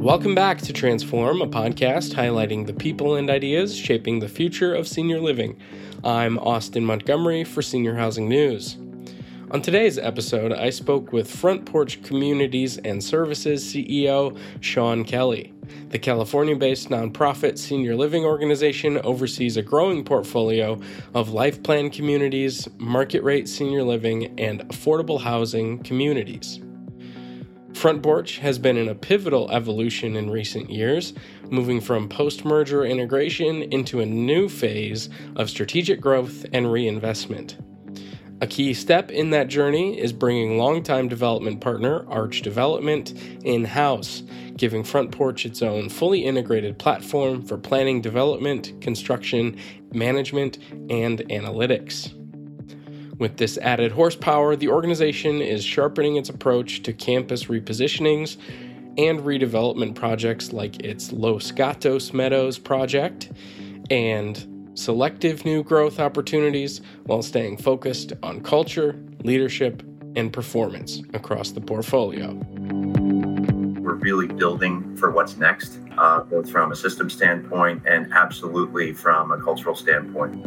Welcome back to Transform, a podcast highlighting the people and ideas shaping the future of senior living. I'm Austin Montgomery for Senior Housing News. On today's episode, I spoke with Front Porch Communities and Services CEO Sean Kelly. The California-based nonprofit senior living organization oversees a growing portfolio of life plan communities, market-rate senior living, and affordable housing communities. Front Porch has been in a pivotal evolution in recent years, moving from post-merger integration into a new phase of strategic growth and reinvestment. A key step in that journey is bringing longtime development partner Arch Development in-house, giving Front Porch its own fully integrated platform for planning, development, construction, management, and analytics. With this added horsepower, the organization is sharpening its approach to campus repositionings and redevelopment projects like its Los Gatos Meadows project and selective new growth opportunities while staying focused on culture, leadership, and performance across the portfolio. We're really building for what's next, both from a system standpoint and absolutely from a cultural standpoint.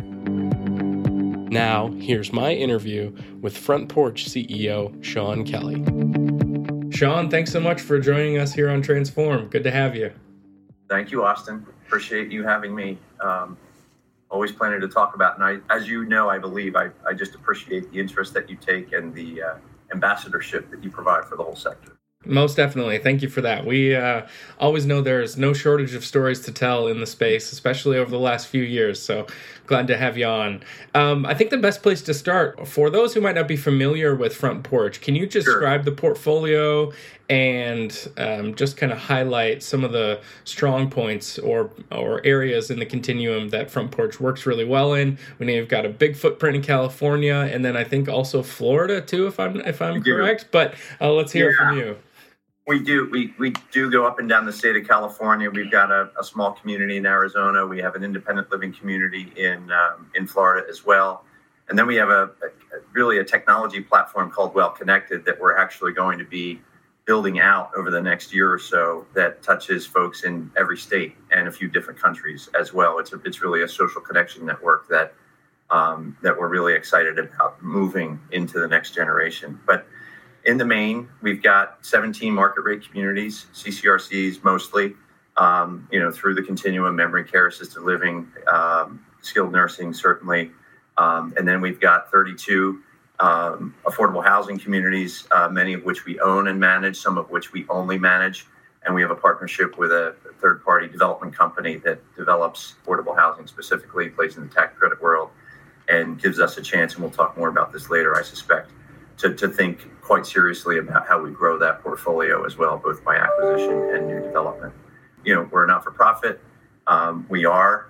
Now, here's my interview with Front Porch CEO Sean Kelly. Sean, thanks so much for joining us here on Transform. Good to have you. Thank you, Austin. Appreciate you having me. Always planning to talk about, and as you know, I believe, I just appreciate the interest that you take and the ambassadorship that you provide for the whole sector. Most definitely. Thank you for that. We always know there's no shortage of stories to tell in the space, especially over the last few years. So glad to have you on. I think the best place to start, for those who might not be familiar with Front Porch, can you describe the portfolio and just kind of highlight some of the strong points or areas in the continuum that Front Porch works really well in? We know you've got a big footprint in California, and then I think also Florida too, if I'm correct. But let's hear it from you. We do. We do go up and down the state of California. We've got a small community in Arizona. We have an independent living community in Florida as well. And then we have a technology platform called Well Connected that we're actually going to be building out over the next year or so that touches folks in every state and a few different countries as well. It's really a social connection network that we're really excited about moving into the next generation. But in the main, we've got 17 market rate communities, CCRCs mostly, through the continuum, memory care, assisted living, skilled nursing, certainly. And then we've got 32 affordable housing communities, many of which we own and manage, some of which we only manage. And we have a partnership with a third-party development company that develops affordable housing specifically, plays in the tax credit world, and gives us a chance, and we'll talk more about this later, I suspect, to think quite seriously about how we grow that portfolio as well, both by acquisition and new development. We're a not-for-profit. We are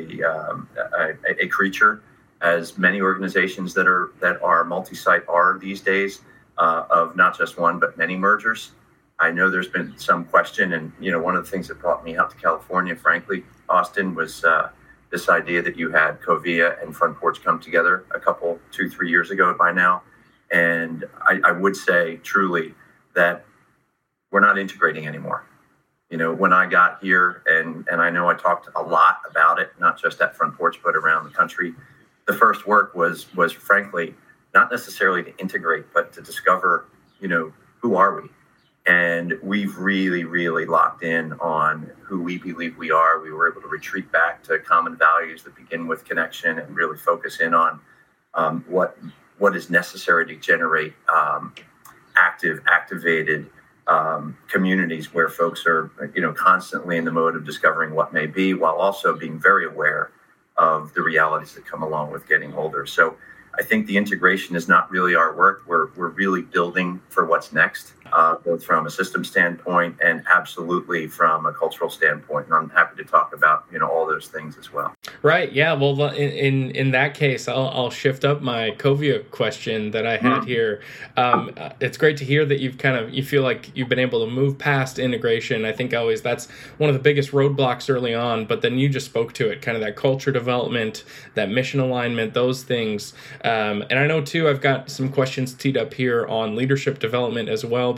a creature, as many organizations that are multi-site are these days, of not just one but many mergers. I know there's been some question, and one of the things that brought me out to California, frankly, Austin, was this idea that you had Covia and Front Porch come together 2-3 years ago by now. And I would say truly that we're not integrating anymore. When I got here, and I know I talked a lot about it, not just at Front Porch, but around the country, the first work was frankly, not necessarily to integrate, but to discover, who are we? And we've really, really locked in on who we believe we are. We were able to retreat back to common values that begin with connection and really focus in on what is necessary to generate activated communities where folks are, constantly in the mode of discovering what may be, while also being very aware of the realities that come along with getting older. So I think the integration is not really our work. We're really building for what's next, both from a system standpoint and absolutely from a cultural standpoint. And I'm happy to talk about, all those things as well. Right. Yeah. Well, in that case, I'll shift up my Covia question that I had here. It's great to hear that you feel like you've been able to move past integration. I think that's one of the biggest roadblocks early on, but then you just spoke to it, kind of that culture development, that mission alignment, those things. And I know too, I've got some questions teed up here on leadership development as well,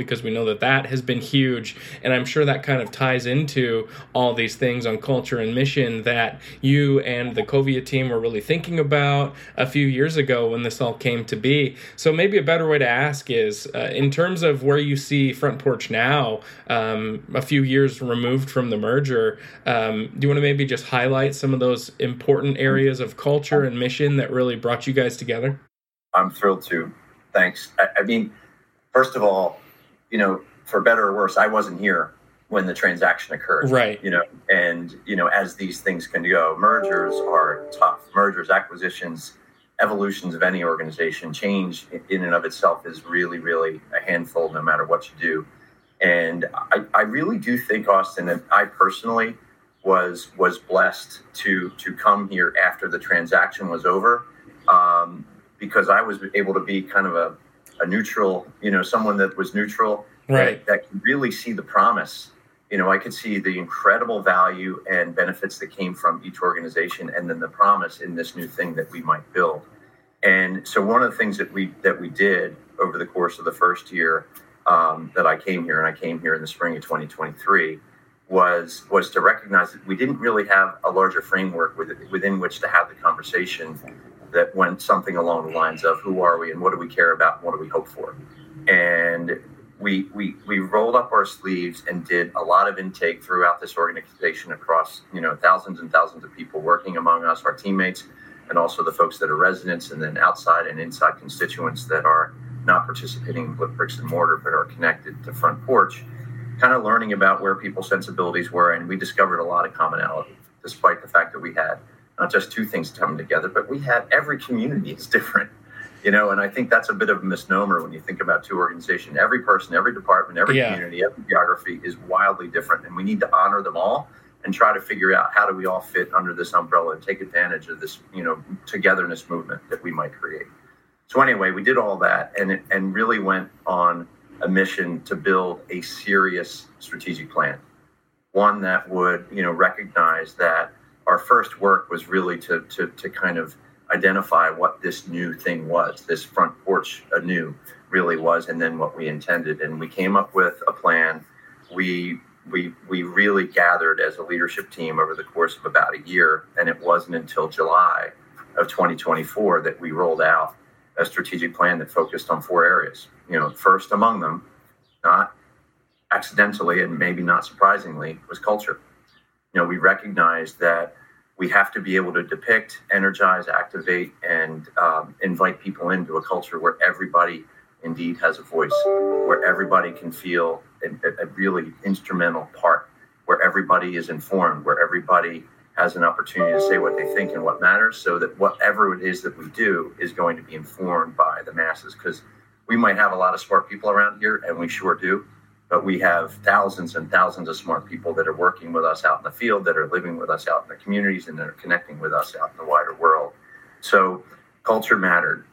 because we know that that has been huge. And I'm sure that kind of ties into all these things on culture and mission that you and the Covia team were really thinking about a few years ago when this all came to be. So maybe a better way to ask is, in terms of where you see Front Porch now, a few years removed from the merger, do you want to maybe just highlight some of those important areas of culture and mission that really brought you guys together? I'm thrilled to. Thanks. I mean, first of all, for better or worse, I wasn't here when the transaction occurred. Right. And as these things can go, mergers are tough. Mergers, acquisitions, evolutions of any organization, change in and of itself is really, really a handful no matter what you do. And I really do think, Austin, that I personally was blessed to come here after the transaction was over, because I was able to be kind of a neutral, someone that was neutral, right, that could really see the promise. I could see the incredible value and benefits that came from each organization, and then the promise in this new thing that we might build. And so one of the things that we did over the course of the first year that I came here, and I came here in the spring of 2023, was to recognize that we didn't really have a larger framework within which to have the conversation that went something along the lines of who are we and what do we care about and what do we hope for. And we rolled up our sleeves and did a lot of intake throughout this organization across thousands and thousands of people working among us, our teammates, and also the folks that are residents, and then outside and inside constituents that are not participating with bricks and mortar but are connected to Front Porch, kind of learning about where people's sensibilities were. And we discovered a lot of commonality, despite the fact that we had not just two things coming together, but we had every community is different. And I think that's a bit of a misnomer when you think about two organizations. Every person, every department, every community, every geography is wildly different, and we need to honor them all and try to figure out how do we all fit under this umbrella and take advantage of this, togetherness movement that we might create. So anyway, we did all that and really went on a mission to build a serious strategic plan, one that would, recognize that our first work was really to kind of identify what this new thing was, this Front Porch anew really was, and then what we intended. And we came up with a plan. We really gathered as a leadership team over the course of about a year, and it wasn't until July of 2024 that we rolled out a strategic plan that focused on 4 areas. First among them, not accidentally and maybe not surprisingly, was culture. We recognized that we have to be able to depict, energize, activate, and invite people into a culture where everybody indeed has a voice, where everybody can feel a really instrumental part, where everybody is informed, where everybody has an opportunity to say what they think and what matters, so that whatever it is that we do is going to be informed by the masses. Because we might have a lot of smart people around here, and we sure do, but we have thousands and thousands of smart people that are working with us out in the field, that are living with us out in the communities, and that are connecting with us out in the wider world. So culture mattered.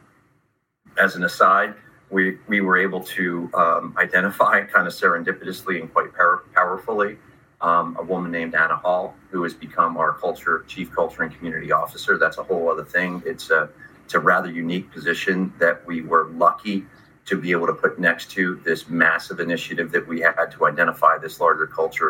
As an aside, we were able to identify kind of serendipitously and quite powerfully a woman named Anna Hall, who has become our Chief Culture and Community Officer. That's a whole other thing. It's a rather unique position that we were lucky to be able to put next to this massive initiative that we had to identify this larger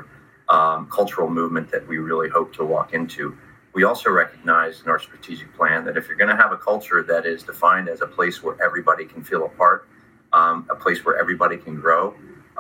cultural movement that we really hope to walk into. We also recognize in our strategic plan that if you're going to have a culture that is defined as a place where everybody can feel a part, a place where everybody can grow,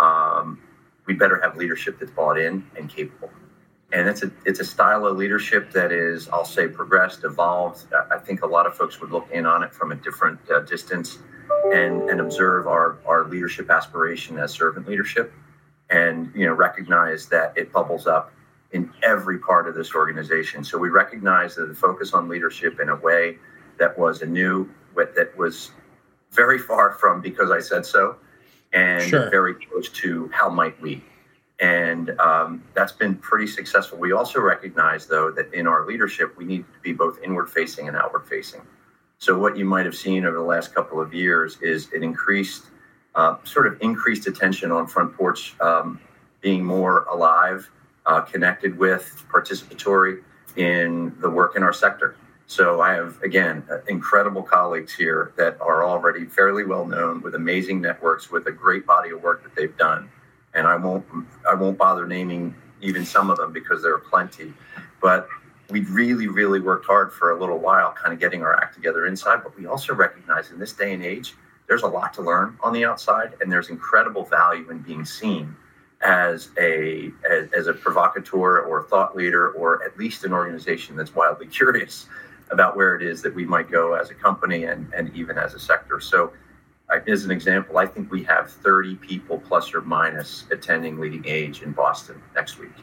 we better have leadership that's bought in and capable. And it's a style of leadership that is, I'll say, progressed, evolved. I think a lot of folks would look in on it from a different distance and observe our leadership aspiration as servant leadership, and recognize that it bubbles up in every part of this organization. So we recognize that the focus on leadership in a way that was that was very far from because I said so, and very close to how might we. And that's been pretty successful. We also recognize, though, that in our leadership, we need to be both inward-facing and outward-facing. So what you might have seen over the last couple of years is an increased attention on Front Porch being more alive, connected with, participatory in the work in our sector. So I have, again, incredible colleagues here that are already fairly well known with amazing networks, with a great body of work that they've done. And I won't bother naming even some of them because there are plenty. But we really, really worked hard for a little while, kind of getting our act together inside. But we also recognize in this day and age, there's a lot to learn on the outside, and there's incredible value in being seen as a provocateur or a thought leader, or at least an organization that's wildly curious about where it is that we might go as a company and even as a sector. So as an example, I think we have 30 people plus or minus attending Leading Age in Boston next week.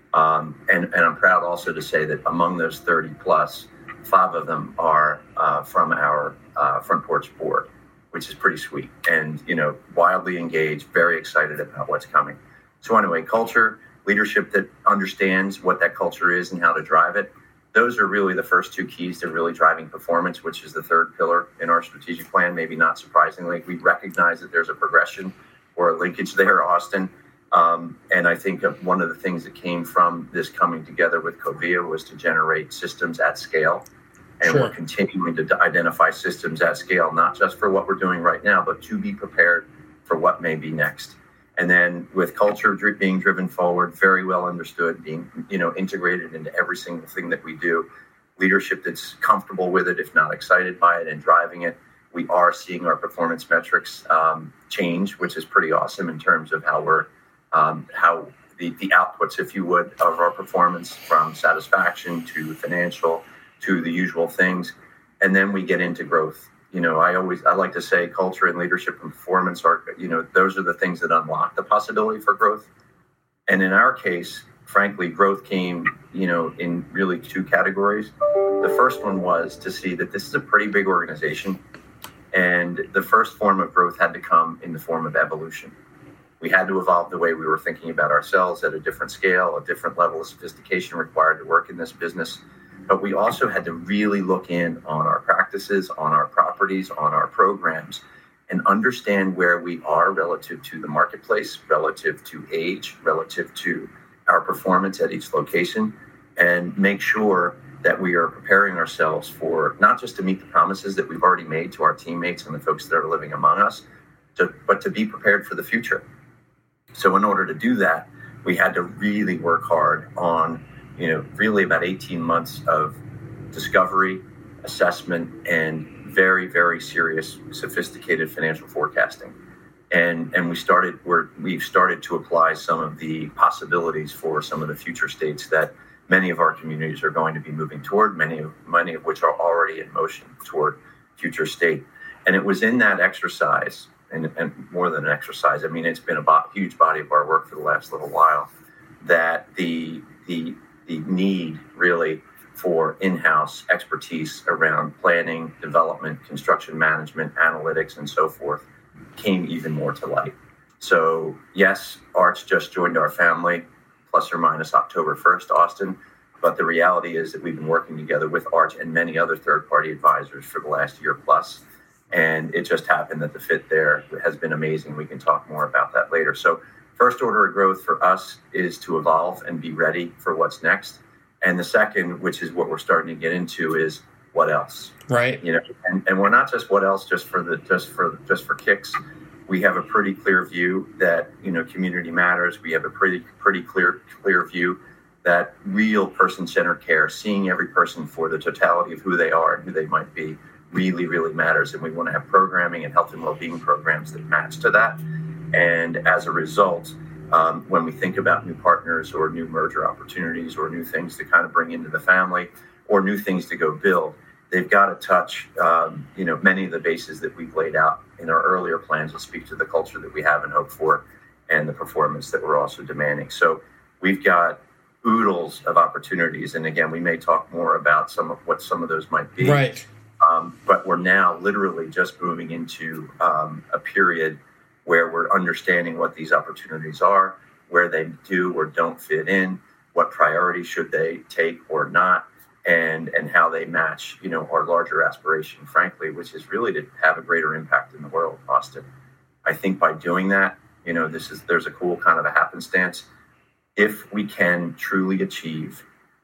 And I'm proud also to say that among those 30 plus, 5 of them are from our Front Porch board, which is pretty sweet, and wildly engaged, very excited about what's coming. So anyway, culture, leadership that understands what that culture is and how to drive it. Those are really the first 2 keys to really driving performance, which is the third pillar in our strategic plan. Maybe not surprisingly, we recognize that there's a progression or a linkage there, Austin. And I think one of the things that came from this coming together with Covea was to generate systems at scale. And We're continuing to identify systems at scale, not just for what we're doing right now, but to be prepared for what may be next. And then with culture being driven forward, very well understood, being integrated into every single thing that we do, leadership that's comfortable with it, if not excited by it, and driving it. We are seeing our performance metrics change, which is pretty awesome in terms of how we're how the outputs, if you would, of our performance, from satisfaction to financial to the usual things. And then we get into growth. I like to say culture and leadership and performance are, those are the things that unlock the possibility for growth. And in our case, frankly, growth came, in really 2 categories. The first one was to see that this is a pretty big organization. And the first form of growth had to come in the form of evolution. We had to evolve the way we were thinking about ourselves at a different scale, a different level of sophistication required to work in this business. But we also had to really look in on our practices, on our properties, on our programs, and understand where we are relative to the marketplace, relative to age, relative to our performance at each location, and make sure that we are preparing ourselves for not just to meet the promises that we've already made to our teammates and the folks that are living among us, but to be prepared for the future. So in order to do that, we had to really work hard on really about 18 months of discovery, assessment, and very, very serious, sophisticated financial forecasting. And we've started to apply some of the possibilities for some of the future states that many of our communities are going to be moving toward, many of which are already in motion toward future state. And it was in that exercise, and more than an exercise, I mean, it's been a huge body of our work for the last little while, that the need really for in-house expertise around planning, development, construction management, analytics, and so forth came even more to light. So yes, Arch just joined our family, plus or minus October 1st, Austin. But the reality is that we've been working together with Arch and many other third-party advisors for the last year plus. And it just happened that the fit there has been amazing. We can talk more about that later. So first order of growth for us is to evolve and be ready for what's next. And the second, which is what we're starting to get into, is what else? Right. And we're not just what else just for kicks. We have a pretty clear view that community matters. We have a pretty clear view that real person-centered care, seeing every person for the totality of who they are and who they might be, really, really matters. And we want to have programming and health and well-being programs that match to that. And as a result, when we think about new partners or new merger opportunities or new things to kind of bring into the family or new things to go build, they've got to touch, many of the bases that we've laid out in our earlier plans that speak to the culture that we have and hope for and the performance that we're also demanding. So we've got oodles of opportunities. And again, we may talk more about some of those might be. Right. But we're now literally just moving into a period where we're understanding what these opportunities are, where they do or don't fit in, what priority should they take or not, and how they match, our larger aspiration, frankly, which is really to have a greater impact in the world, Austin. I think by doing that, there's a cool kind of a happenstance. If we can truly achieve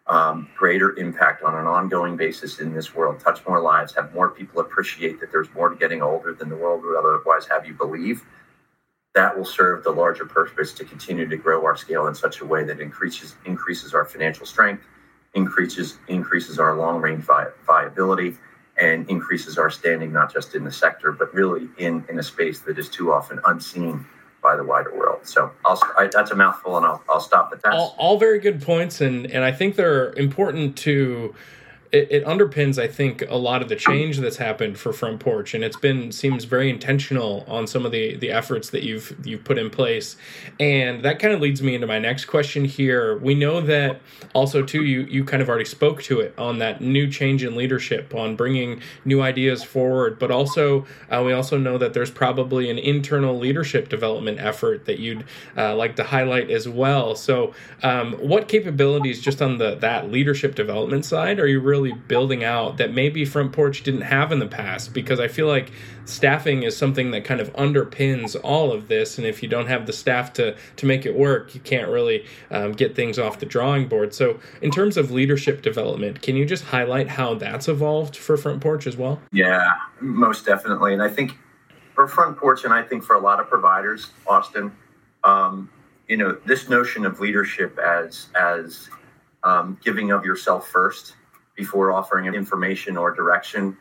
greater impact on an ongoing basis in this world, touch more lives, have more people appreciate that there's more to getting older than the world would otherwise have you believe, that will serve the larger purpose to continue to grow our scale in such a way that increases our financial strength, increases our long-range viability, and increases our standing not just in the sector, but really in a space that is too often unseen by the wider world. So that's a mouthful, and I'll stop at that. All very good points, and I think they're important to. It underpins, I think, a lot of the change that's happened for Front Porch, and seems very intentional on some of the efforts that you've put in place. And that kind of leads me into my next question here. We know that also too, you kind of already spoke to it on that new change in leadership, on bringing new ideas forward, but also we also know that there's probably an internal leadership development effort that you'd like to highlight as well. So what capabilities just on that leadership development side are you really building out that maybe Front Porch didn't have in the past? Because I feel like staffing is something that kind of underpins all of this, and if you don't have the staff to make it work, you can't really get things off the drawing board. So in terms of leadership development, can you just highlight how that's evolved for Front Porch as well? Yeah, most definitely. And I think for Front Porch, and I think for a lot of providers, Austin, this notion of leadership as giving of yourself first before offering information or direction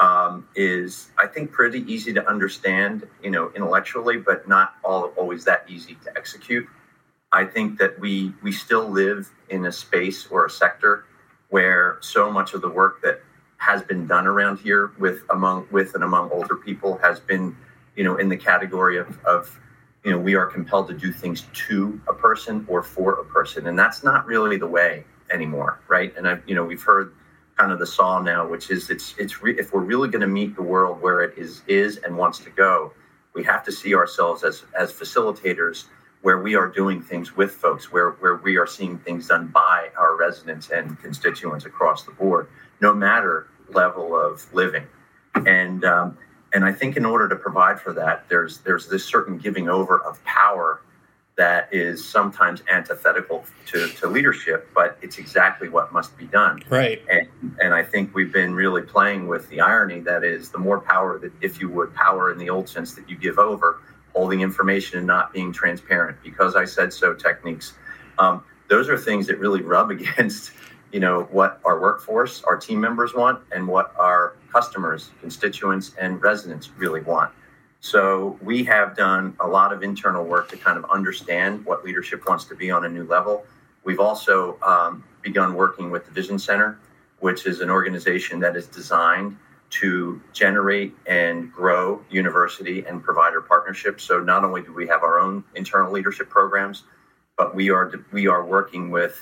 is, I think, pretty easy to understand, intellectually, but not always that easy to execute. I think that we still live in a space or a sector where so much of the work that has been done around here with and among older people has been, in the category of we are compelled to do things to a person or for a person, and that's not really the way anymore, right? And we've heard kind of the saw now, which is if we're really going to meet the world where it is and wants to go, we have to see ourselves as facilitators, where we are doing things with folks, where we are seeing things done by our residents and constituents across the board, no matter level of living. And I think in order to provide for that, there's this certain giving over of power that is sometimes antithetical to leadership, but it's exactly what must be done. Right. And I think we've been really playing with the irony that is the more power that, if you would, power in the old sense that you give over, holding information and not being transparent, because I said so techniques. Those are things that really rub against, what our workforce, our team members want, and what our customers, constituents, and residents really want. So we have done a lot of internal work to kind of understand what leadership wants to be on a new level. We've also begun working with the Vision Center, which is an organization that is designed to generate and grow university and provider partnerships. So not only do we have our own internal leadership programs, but we are working with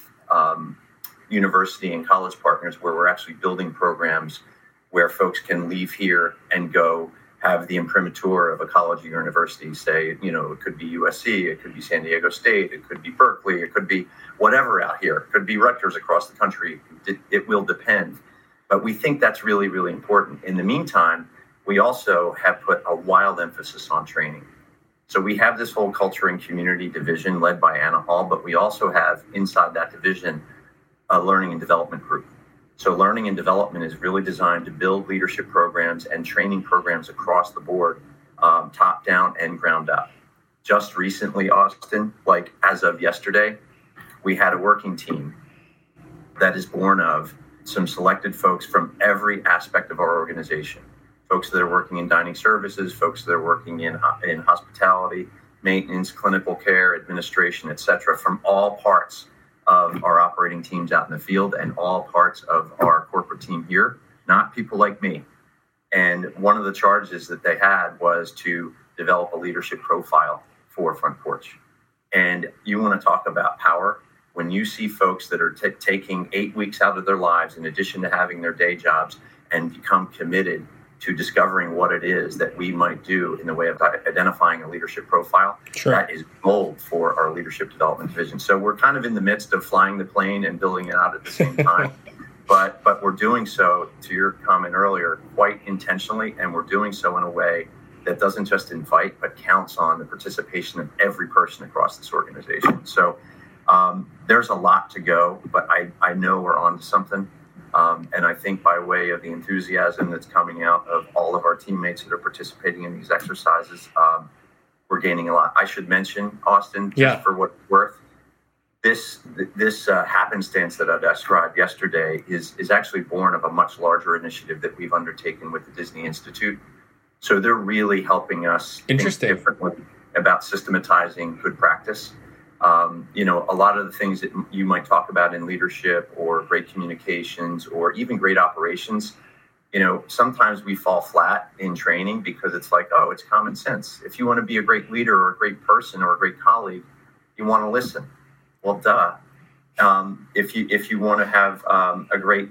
university and college partners where we're actually building programs where folks can leave here and go have the imprimatur of a college or university. Say, it could be USC, it could be San Diego State, it could be Berkeley, it could be whatever out here, it could be Rutgers across the country. It will depend. But we think that's really, really important. In the meantime, we also have put a wild emphasis on training. So we have this whole culture and community division led by Anna Hall, but we also have inside that division a learning and development group. So learning and development is really designed to build leadership programs and training programs across the board, top down and ground up. Just recently, Austin, like as of yesterday, we had a working team that is born of some selected folks from every aspect of our organization. Folks that are working in dining services, folks that are working in hospitality, maintenance, clinical care, administration, et cetera, from all parts of our operating teams out in the field and all parts of our corporate team here, not people like me. And one of the charges that they had was to develop a leadership profile for Front Porch. And you want to talk about power? When you see folks that are taking 8 weeks out of their lives, in addition to having their day jobs, and become committed to discovering what it is that we might do in the way of identifying a leadership profile, sure, that is gold for our leadership development division. So we're kind of in the midst of flying the plane and building it out at the same time. But we're doing so, to your comment earlier, quite intentionally, and we're doing so in a way that doesn't just invite, but counts on the participation of every person across this organization. So There's a lot to go, but I know we're on to something. And I think by way of the enthusiasm that's coming out of all of our teammates that are participating in these exercises, we're gaining a lot. I should mention, Austin, just for what it's worth, this happenstance that I described yesterday is actually born of a much larger initiative that we've undertaken with the Disney Institute. So they're really helping us think differently about systematizing good practice. A lot of the things that you might talk about in leadership or great communications or even great operations, sometimes we fall flat in training because it's like, oh, it's common sense. If you want to be a great leader or a great person or a great colleague, you want to listen. Well, duh. If you want to have a great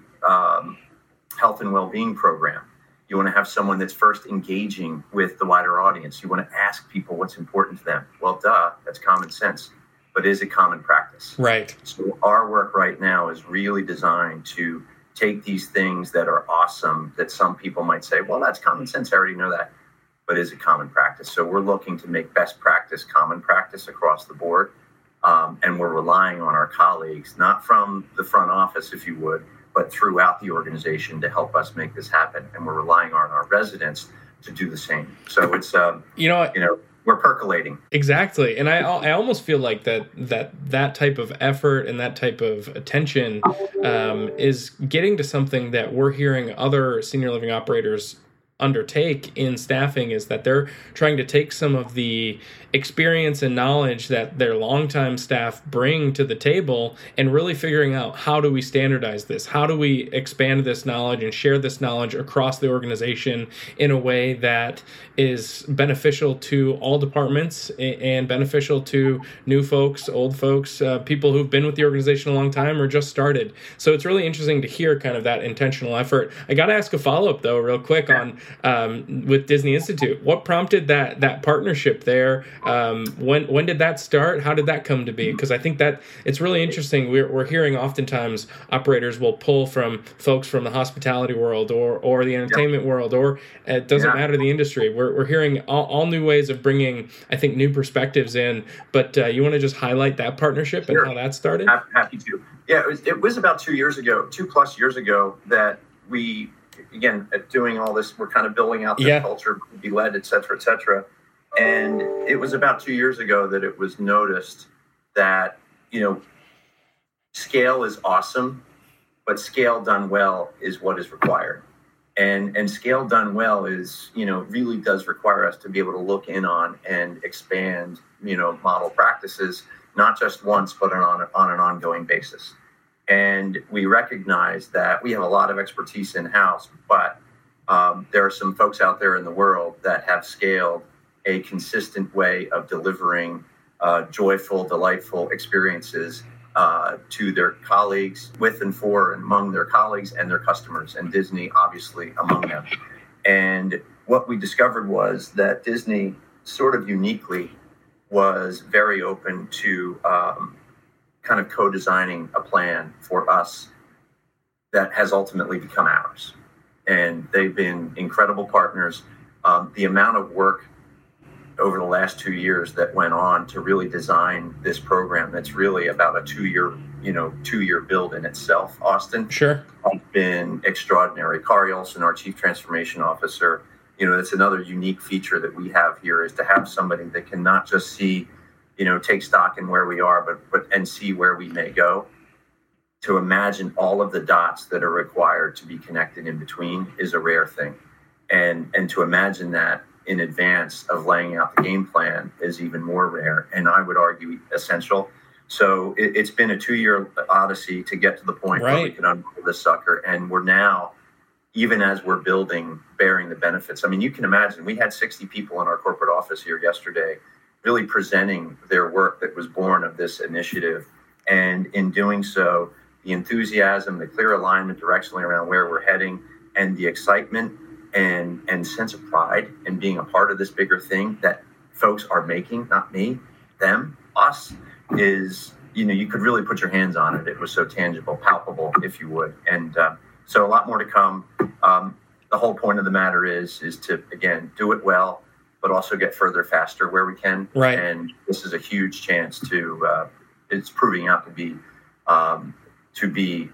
health and well-being program, you want to have someone that's first engaging with the wider audience. You want to ask people what's important to them. Well, duh, that's common sense. But is it common practice? Right. So our work right now is really designed to take these things that are awesome that some people might say, well, that's common sense. I already know that. But is it common practice? So we're looking to make best practice common practice across the board. And we're relying on our colleagues, not from the front office, if you would, but throughout the organization to help us make this happen. And we're relying on our residents to do the same. So it's, we're percolating. Exactly. And I almost feel like that type of effort and that type of attention is getting to something that we're hearing other senior living operators undertake in staffing, is that they're trying to take some of the experience and knowledge that their longtime staff bring to the table and really figuring out, how do we standardize this? How do we expand this knowledge and share this knowledge across the organization in a way that is beneficial to all departments and beneficial to new folks, old folks, people who've been with the organization a long time or just started. So it's really interesting to hear kind of that intentional effort. I got to ask a follow-up though, real quick on with Disney Institute. What prompted that partnership there? When did that start? How did that come to be? Because I think that it's really interesting. We're hearing oftentimes operators will pull from folks from the hospitality world or the entertainment world, or it doesn't matter the industry. We're hearing all new ways of bringing, I think, new perspectives in. But you want to just highlight that partnership and how that started? Happy to. Yeah, it was about 2 years ago, 2+ years ago, that we, again, doing all this, we're kind of building out this culture, be led, et cetera, et cetera. And it was about 2 years ago that it was noticed that, scale is awesome, but scale done well is what is required. And scale done well is, really does require us to be able to look in on and expand, model practices, not just once, but on an ongoing basis. And we recognize that we have a lot of expertise in-house, but there are some folks out there in the world that have scaled a consistent way of delivering joyful, delightful experiences to their colleagues, with and for and among their colleagues and their customers, and Disney obviously among them. And what we discovered was that Disney sort of uniquely was very open to kind of co-designing a plan for us that has ultimately become ours. And they've been incredible partners. The amount of work over the last 2 years that went on to really design this program, that's really about a 2-year build in itself, Austin. Sure. Has been extraordinary. Kari Olson, our Chief Transformation Officer, that's another unique feature that we have here, is to have somebody that can not just see, take stock in where we are, but and see where we may go. To imagine all of the dots that are required to be connected in between is a rare thing. And to imagine that in advance of laying out the game plan is even more rare, and I would argue essential. So it's been a 2-year odyssey to get to the point where we can unroll this sucker. And we're now, even as we're building, bearing the benefits. I mean, you can imagine, we had 60 people in our corporate office here yesterday really presenting their work that was born of this initiative. And in doing so, the enthusiasm, the clear alignment directionally around where we're heading, and the excitement and sense of pride in being a part of this bigger thing that folks are making, not me, them, us, is, you could really put your hands on it. It was so tangible, palpable, if you would. And so a lot more to come. The whole point of the matter is to, again, do it well, but also get further faster where we can. Right. And this is a huge chance to it's proving out to be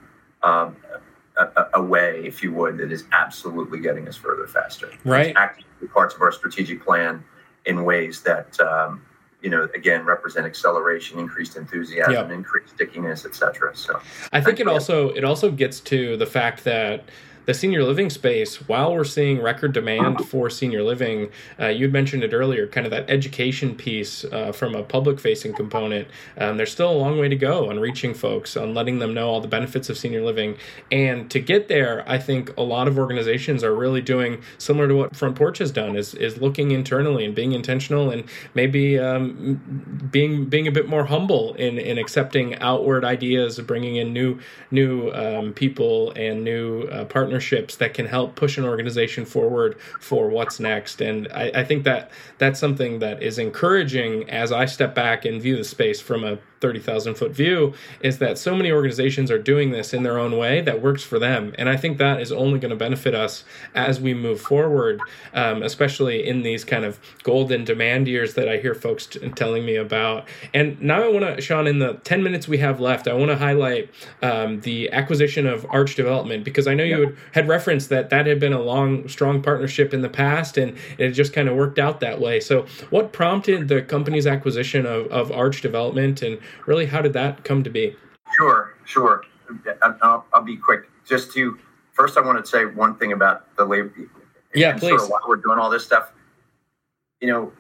a way, if you would, that is absolutely getting us further faster. Right. It's actively parts of our strategic plan in ways that, again, represent acceleration, increased enthusiasm, increased stickiness, et cetera. So I think it also gets to the fact that the senior living space, while we're seeing record demand for senior living, you'd mentioned it earlier, kind of that education piece from a public-facing component. There's still a long way to go on reaching folks, on letting them know all the benefits of senior living. And to get there, I think a lot of organizations are really doing similar to what Front Porch has done, is looking internally and being intentional, and maybe being a bit more humble in accepting outward ideas, bringing in new people and new partners that can help push an organization forward for what's next. And I think that that's something that is encouraging as I step back and view the space from a 30,000 foot view, is that so many organizations are doing this in their own way that works for them. And I think that is only going to benefit us as we move forward, especially in these kind of golden demand years that I hear folks telling me about. And now I want to, Sean, in the 10 minutes we have left, I want to highlight the acquisition of Arch Development, because I know you had referenced that had been a long, strong partnership in the past, and it just kind of worked out that way. So what prompted the company's acquisition of Arch Development, and really how did that come to be? Sure. I'll be quick. First I want to say one thing about the labor. Yeah, please. Sort of while we're doing all this stuff, the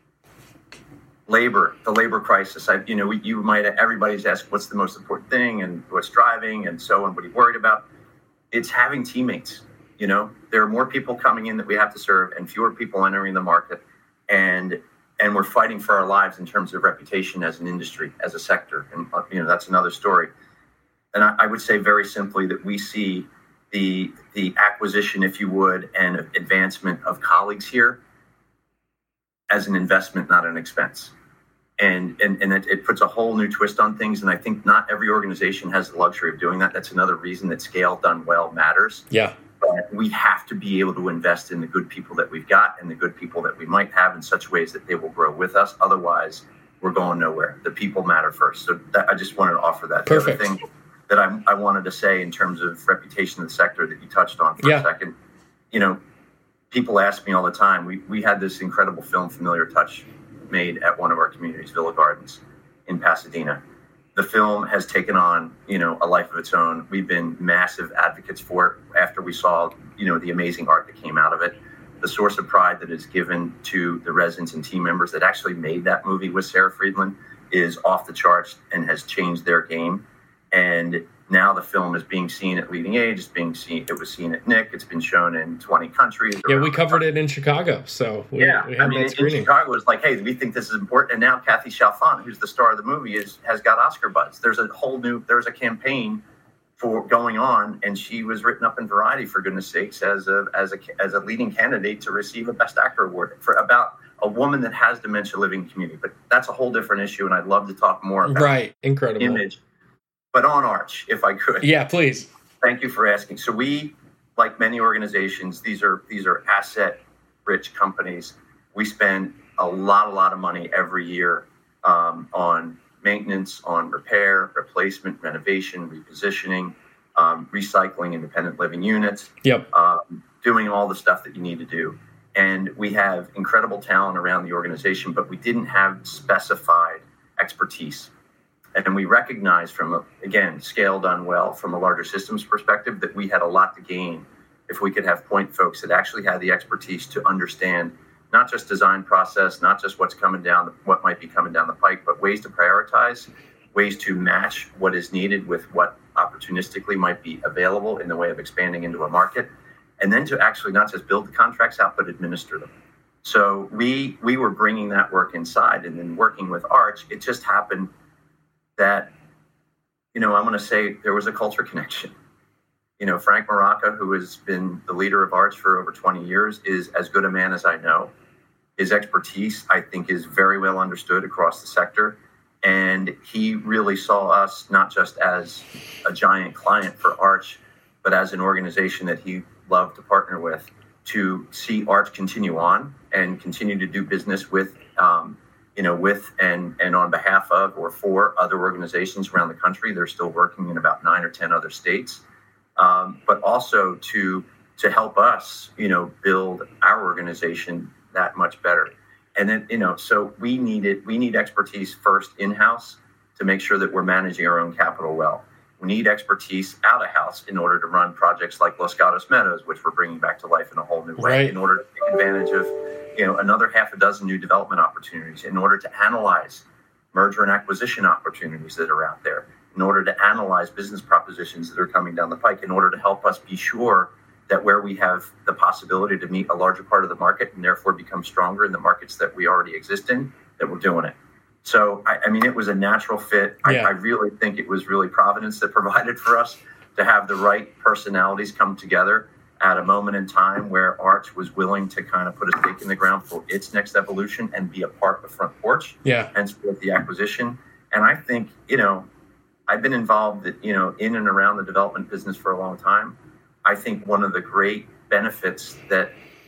labor crisis. Everybody's asked what's the most important thing and what's driving and so on. What are you worried about? It's having teammates. There are more people coming in that we have to serve and fewer people entering the market. And we're fighting for our lives in terms of reputation as an industry, as a sector. And, that's another story. And I would say very simply that we see the acquisition, if you would, and advancement of colleagues here as an investment, not an expense. And it puts a whole new twist on things. And I think not every organization has the luxury of doing that. That's another reason that scale done well matters. Yeah. But we have to be able to invest in the good people that we've got and the good people that we might have in such ways that they will grow with us. Otherwise, we're going nowhere. The people matter first. So I just wanted to offer that. Perfect. The other thing that I wanted to say in terms of reputation of the sector that you touched on for a second, people ask me all the time. We had this incredible film, Familiar Touch, made at one of our communities, Villa Gardens in Pasadena. The film has taken on, a life of its own. We've been massive advocates for it after we saw, the amazing art that came out of it. The source of pride that is given to the residents and team members that actually made that movie with Sarah Friedland is off the charts and has changed their game. And now the film is being seen at Leading Age. It was seen at NIC. It's been shown in 20 countries. Yeah, we covered it in Chicago. So we had that screening. In Chicago, it's like, hey, we think this is important. And now Kathy Chalfant, who's the star of the movie, has got Oscar buzz. There's a campaign for going on, and she was written up in Variety, for goodness sakes, as a leading candidate to receive a Best Actor award for about a woman that has dementia living in the community. But that's a whole different issue, and I'd love to talk more about Incredible. Image. But on Arch, if I could. Yeah, please. Thank you for asking. So we, like many organizations, these are asset-rich companies. We spend a lot of money every year on maintenance, on repair, replacement, renovation, repositioning, recycling independent living units. Yep. Doing all the stuff that you need to do. And we have incredible talent around the organization, but we didn't have specified expertise. And we recognize from, scale done well from a larger systems perspective, that we had a lot to gain if we could have point folks that actually had the expertise to understand not just design process, not just what might be coming down the pike, but ways to prioritize, ways to match what is needed with what opportunistically might be available in the way of expanding into a market, and then to actually not just build the contracts out, but administer them. So we were bringing that work inside, and then working with Arch, it just happened that, I'm going to say there was a culture connection. Frank Maraca, who has been the leader of Arch for over 20 years, is as good a man as I know. His expertise, I think, is very well understood across the sector. And he really saw us not just as a giant client for Arch, but as an organization that he loved to partner with to see Arch continue on and continue to do business with with and on behalf of or for other organizations around the country. They're still working in about 9 or 10 other states, but also to help us, build our organization that much better. And then, so we need expertise first in-house to make sure that we're managing our own capital well. We need expertise out of house in order to run projects like Los Gatos Meadows, which we're bringing back to life in a whole new way, right, in order to take advantage of, another half a dozen new development opportunities, in order to analyze merger and acquisition opportunities that are out there, in order to analyze business propositions that are coming down the pike, in order to help us be sure that where we have the possibility to meet a larger part of the market and therefore become stronger in the markets that we already exist in, that we're doing it. So, I mean, it was a natural fit. Yeah. I really think it was really Providence that provided for us to have the right personalities come together at a moment in time where Arch was willing to kind of put a stake in the ground for its next evolution and be a part of Front Porch. Yeah. And with the acquisition. And I think, I've been involved, in and around the development business for a long time. I think one of the great benefits that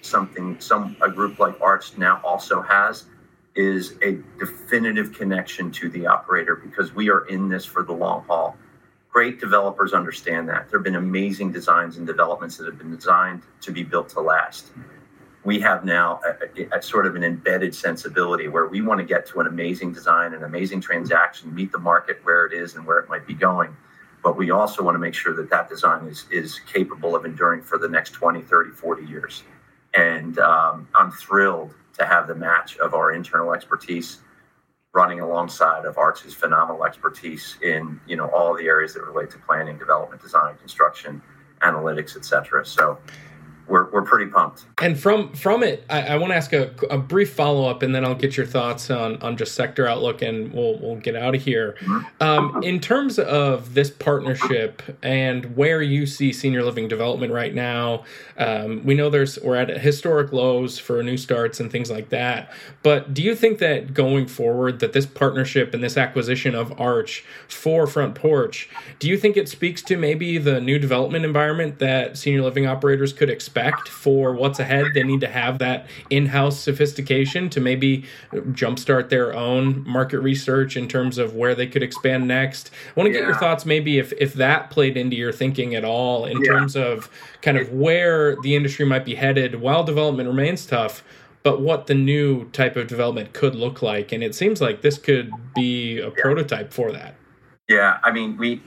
a group like Arch now also has is a definitive connection to the operator, because we are in this for the long haul. Great developers understand that. There have been amazing designs and developments that have been designed to be built to last. We have now a sort of an embedded sensibility where we want to get to an amazing design, an amazing transaction, meet the market where it is and where it might be going. But we also want to make sure that design is capable of enduring for the next 20, 30, 40 years. And I'm thrilled to have the match of our internal expertise running alongside of Arch's phenomenal expertise in, all the areas that relate to planning, development, design, construction, analytics, et cetera. So we're pretty pumped. And from it, I want to ask a brief follow-up, and then I'll get your thoughts on just sector outlook, and we'll get out of here. Mm-hmm. In terms of this partnership and where you see senior living development right now, we know we're at historic lows for new starts and things like that. But do you think that going forward, that this partnership and this acquisition of Arch for Front Porch, do you think it speaks to maybe the new development environment that senior living operators could expect for what's ahead? They need to have that in-house sophistication to maybe jumpstart their own market research in terms of where they could expand next. I want to get your thoughts maybe if that played into your thinking at all in terms of kind of where the industry might be headed while development remains tough, but what the new type of development could look like. And it seems like this could be a prototype for that. Yeah, I mean, we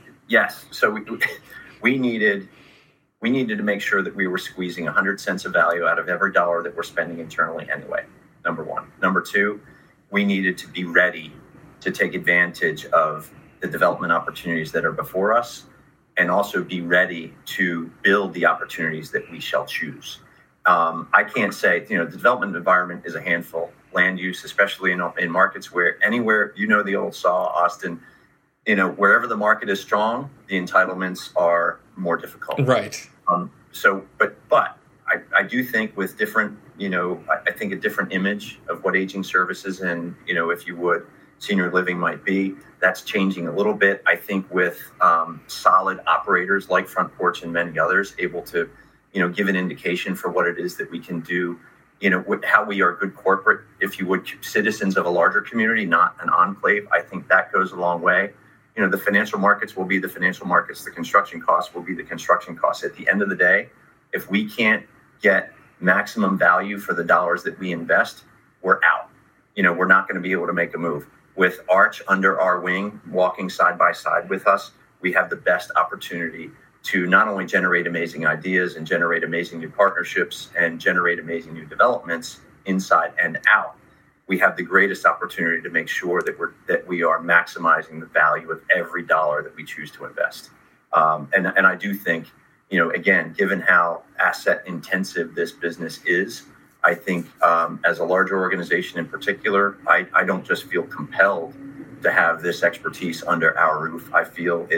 needed to make sure that we were squeezing 100 cents of value out of every dollar that we're spending internally anyway, number one. Number two, we needed to be ready to take advantage of the development opportunities that are before us, and also be ready to build the opportunities that we shall choose. I can't say, the development environment is a handful. Land use, especially in markets where anywhere, the old saw, Austin, wherever the market is strong, the entitlements are more difficult. Right. But I do think with different, I think a different image of what aging services and, if you would, senior living might be, that's changing a little bit. I think with solid operators like Front Porch and many others able to, give an indication for what it is that we can do, how we are good corporate, if you would, citizens of a larger community, not an enclave. I think that goes a long way. The financial markets will be the financial markets. The construction costs will be the construction costs. At the end of the day, if we can't get maximum value for the dollars that we invest, we're out. We're not going to be able to make a move. With Arch under our wing, walking side by side with us, we have the best opportunity to not only generate amazing ideas and generate amazing new partnerships and generate amazing new developments inside and out. We have the greatest opportunity to make sure that we are maximizing the value of every dollar that we choose to invest. And I do think, again, given how asset intensive this business is, I think as a larger organization in particular, I don't just feel compelled to have this expertise under our roof. I feel it's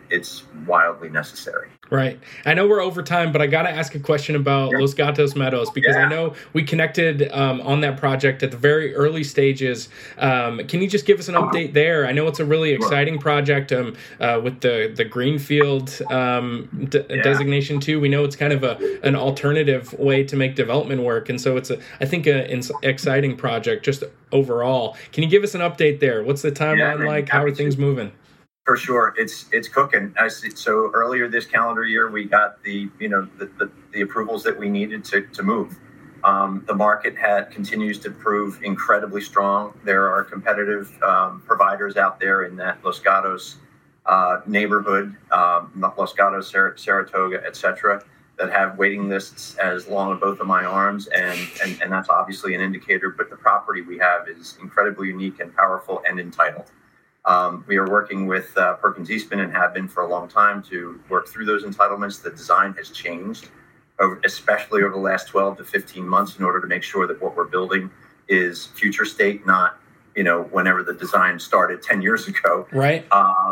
it's wildly necessary. Right. I know we're over time, but I got to ask a question about Los Gatos Meadows, because I know we connected on that project at the very early stages. Can you just give us an update there? I know it's a really exciting project with the Greenfield designation too. We know it's kind of an alternative way to make development work. And so it's, I think, an exciting project just overall. Can you give us an update there? What's the timeline like? How are things moving? For sure, it's cooking. So earlier this calendar year, we got the approvals that we needed to move. The market continues to prove incredibly strong. There are competitive providers out there in that Los Gatos neighborhood, Los Gatos, Saratoga, etc., that have waiting lists as long as both of my arms, and that's obviously an indicator. But the property we have is incredibly unique and powerful and entitled. We are working with Perkins Eastman and have been for a long time to work through those entitlements. The design has changed, especially over the last 12 to 15 months, in order to make sure that what we're building is future state, not whenever the design started 10 years ago. Right.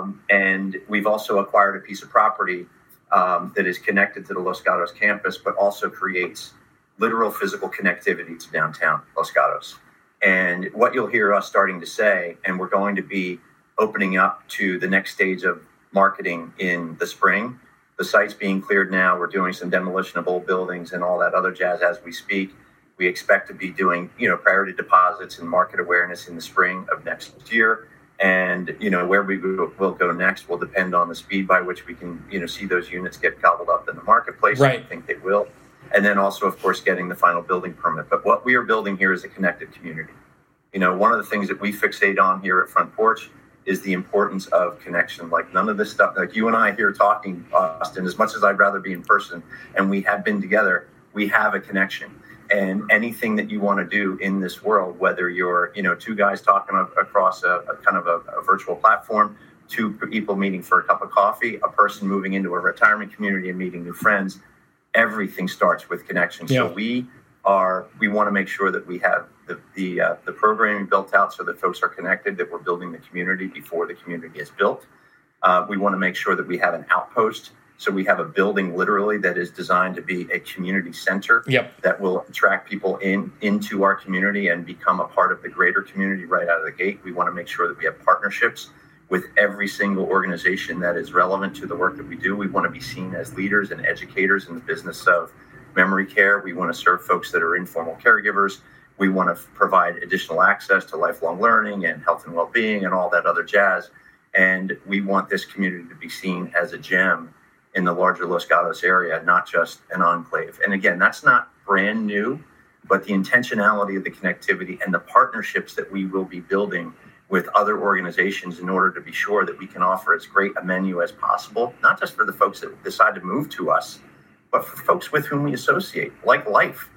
And we've also acquired a piece of property that is connected to the Los Gatos campus, but also creates literal physical connectivity to downtown Los Gatos. And what you'll hear us starting to say, and we're going to be opening up to the next stage of marketing in the spring. The site's being cleared now. We're doing some demolition of old buildings and all that other jazz as we speak. We expect to be doing, priority deposits and market awareness in the spring of next year. And, where we will go next will depend on the speed by which we can, see those units get gobbled up in the marketplace. Right. I think they will. And then also, of course, getting the final building permit. But what we are building here is a connected community. One of the things that we fixate on here at Front Porch is the importance of connection. Like none of this stuff, like you and I here talking, Austin, as much as I'd rather be in person, and we have been together, we have a connection. And anything that you want to do in this world, whether you're, two guys talking across a kind of a virtual platform, two people meeting for a cup of coffee, a person moving into a retirement community and meeting new friends, everything starts with connection. Yeah. So we want to make sure that we have the programming built out so that folks are connected, that we're building the community before the community is built. We want to make sure that we have an outpost. So we have a building literally that is designed to be a community center. Yep. That will attract people into our community and become a part of the greater community right out of the gate. We want to make sure that we have partnerships with every single organization that is relevant to the work that we do. We want to be seen as leaders and educators in the business of memory care. We want to serve folks that are informal caregivers. We want to provide additional access to lifelong learning and health and well-being and all that other jazz. And we want this community to be seen as a gem in the larger Los Gatos area, not just an enclave. And again, that's not brand new, but the intentionality of the connectivity and the partnerships that we will be building with other organizations in order to be sure that we can offer as great a menu as possible, not just for the folks that decide to move to us, but for folks with whom we associate, like life.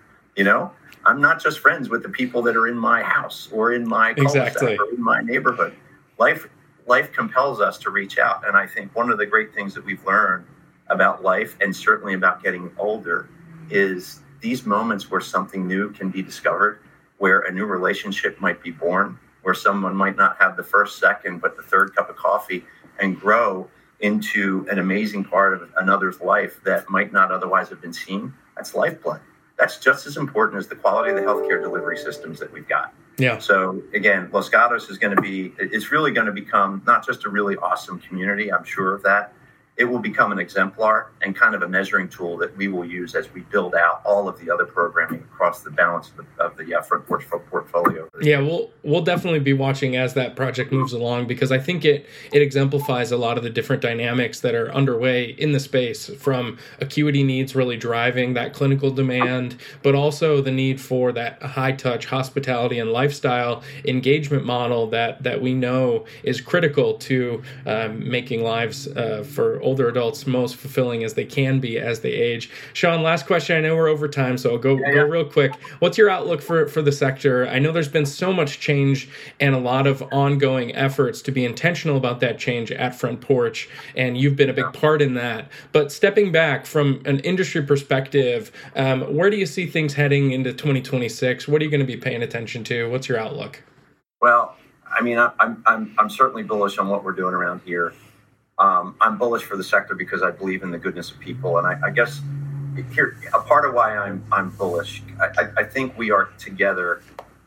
I'm not just friends with the people that are in my house or in my cul-de-sac or in my neighborhood. Life compels us to reach out. And I think one of the great things that we've learned about life, and certainly about getting older, is these moments where something new can be discovered, where a new relationship might be born, where someone might not have the first, second, but the third cup of coffee, and grow into an amazing part of another's life that might not otherwise have been seen. That's lifeblood. That's just as important as the quality of the healthcare delivery systems that we've got. Yeah. So again, Los Gatos it's really going to become not just a really awesome community, I'm sure of that. It will become an exemplar and kind of a measuring tool that we will use as we build out all of the other programming across the balance of the Front Porch portfolio. Yeah, we'll definitely be watching as that project moves along, because I think it exemplifies a lot of the different dynamics that are underway in the space, from acuity needs really driving that clinical demand, but also the need for that high-touch hospitality and lifestyle engagement model that we know is critical to making lives for older adults most fulfilling as they can be as they age. Sean, last question. I know we're over time, so I'll go real quick. What's your outlook for the sector? I know there's been so much change and a lot of ongoing efforts to be intentional about that change at Front Porch, and you've been a big part in that. But stepping back from an industry perspective, where do you see things heading into 2026? What are you going to be paying attention to? What's your outlook? Well, I mean, I'm certainly bullish on what we're doing around here. I'm bullish for the sector because I believe in the goodness of people. And I guess here, a part of why I'm bullish, I think we are together,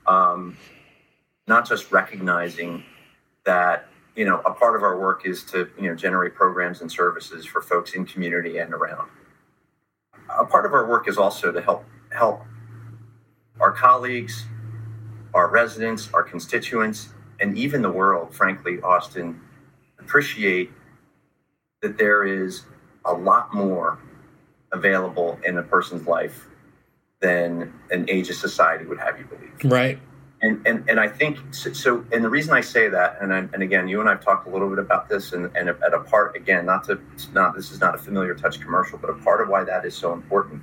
not just recognizing that, a part of our work is to, generate programs and services for folks in community and around. A part of our work is also to help our colleagues, our residents, our constituents, and even the world, frankly, Austin, appreciate that there is a lot more available in a person's life than an age of society would have you believe. Right. And I think so. And the reason I say that, and again, you and I've talked a little bit about this, and at a part, again, this is not a Familiar Touch commercial, but a part of why that is so important.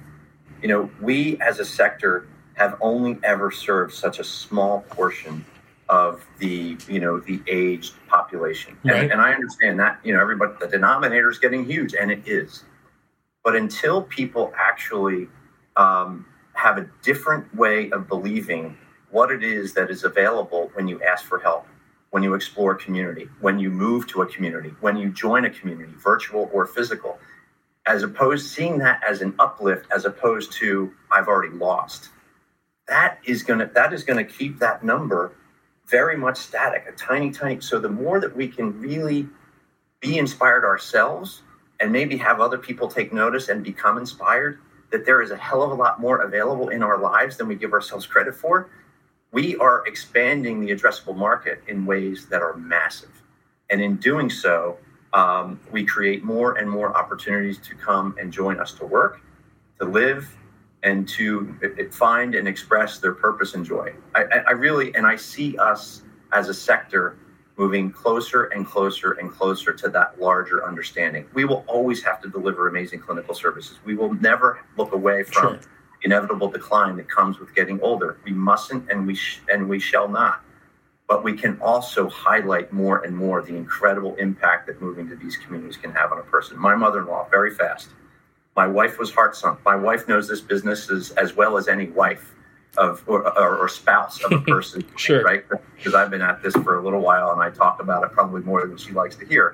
We as a sector have only ever served such a small portion of the aged population. Right. And I understand that, everybody, the denominator is getting huge, and it is. But until people actually have a different way of believing what it is that is available when you ask for help, when you explore community, when you move to a community, when you join a community, virtual or physical, as opposed to seeing that as an uplift, as opposed to I've already lost, that is going to keep that number very much static, a tiny. So the more that we can really be inspired ourselves and maybe have other people take notice and become inspired, that there is a hell of a lot more available in our lives than we give ourselves credit for, we are expanding the addressable market in ways that are massive. And in doing so, we create more and more opportunities to come and join us to work, to live, and to find and express their purpose and joy. I see us as a sector moving closer and closer and closer to that larger understanding. We will always have to deliver amazing clinical services. We will never look away from the inevitable decline that comes with getting older. We mustn't, and we shall not. But we can also highlight more and more the incredible impact that moving to these communities can have on a person. My mother-in-law, very fast. My wife was heart sunk. My wife knows this business as well as any wife or spouse of a person, Sure. Right? Because I've been at this for a little while, and I talk about it probably more than she likes to hear.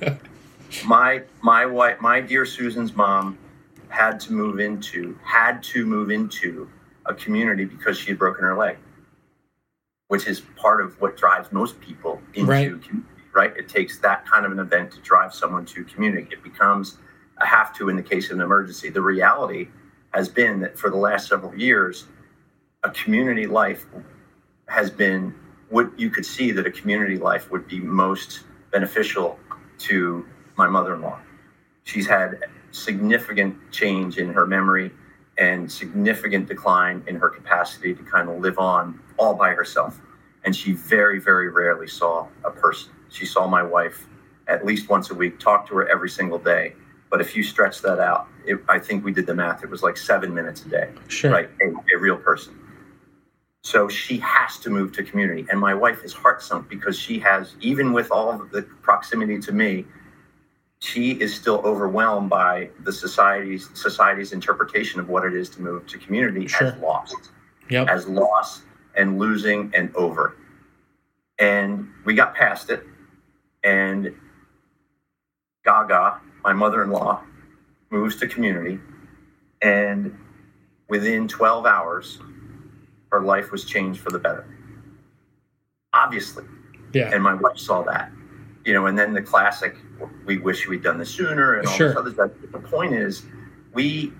My wife, my dear Susan's mom, had to move into a community because she had broken her leg, which is part of what drives most people into community, right? It takes that kind of an event to drive someone to community. It becomes a have to in the case of an emergency. The reality has been that for the last several years, a community life has been what you could see that a community life would be most beneficial to my mother-in-law. She's had significant change in her memory and significant decline in her capacity to kind of live on all by herself. And she very, very rarely saw a person. She saw my wife at least once a week, talked to her every single day. But if you stretch that out, I think we did the math. It was like 7 minutes a day, right? A real person. So she has to move to community. And my wife is heart sunk because she has, even with all of the proximity to me, she is still overwhelmed by the society's interpretation of what it is to move to community as lost, as loss and losing and over. And we got past it. And Gaga, my mother-in-law, moves to community. And within 12 hours, her life was changed for the better. Obviously. Yeah. And my wife saw that. And then the classic, we wish we'd done this sooner and all this other stuff. The point is, we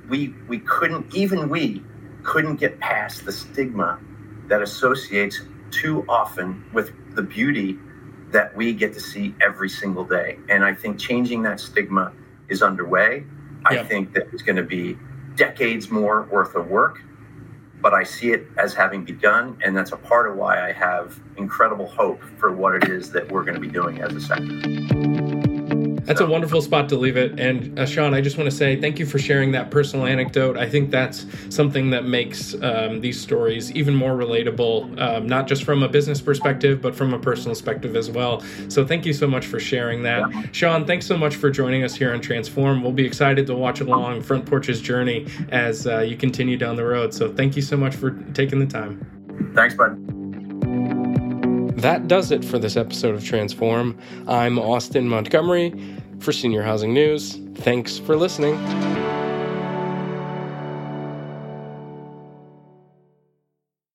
couldn't get past the stigma that associates too often with the beauty that we get to see every single day. And I think changing that stigma is underway. I think that it's going to be decades more worth of work, but I see it as having begun, and that's a part of why I have incredible hope for what it is that we're going to be doing as a sector. That's a wonderful spot to leave it. And Sean, I just want to say thank you for sharing that personal anecdote. I think that's something that makes these stories even more relatable, not just from a business perspective, but from a personal perspective as well. So thank you so much for sharing that. Yeah. Sean, thanks so much for joining us here on Transform. We'll be excited to watch along Front Porch's journey as you continue down the road. So thank you so much for taking the time. Thanks, bud. That does it for this episode of Transform. I'm Austin Montgomery. For Senior Housing News, thanks for listening.